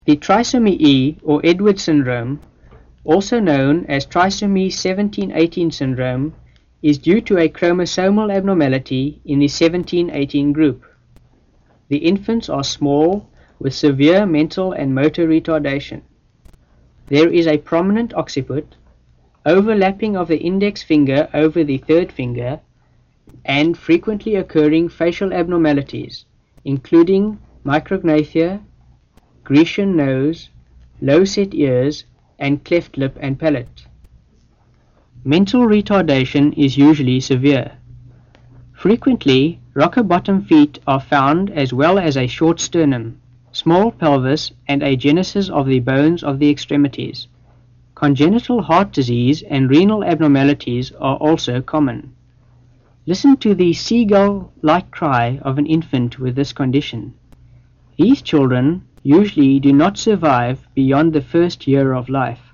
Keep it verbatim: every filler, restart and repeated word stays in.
The trisomy E, or Edwards syndrome, also known as trisomy seventeen eighteen syndrome, is due to a chromosomal abnormality in the seventeen eighteen group. The infants are small, with severe mental and motor retardation. There is a prominent occiput, overlapping of the index finger over the third finger, and frequently occurring facial abnormalities, including micrognathia, Grecian nose, low-set ears, and cleft lip and palate. Mental retardation is usually severe. Frequently, rocker bottom feet are found, as well as a short sternum, small pelvis, and a genesis of the bones of the extremities. Congenital heart disease and renal abnormalities are also common. Listen to the seagull-like cry of an infant with this condition. These children usually do not survive beyond the first year of life.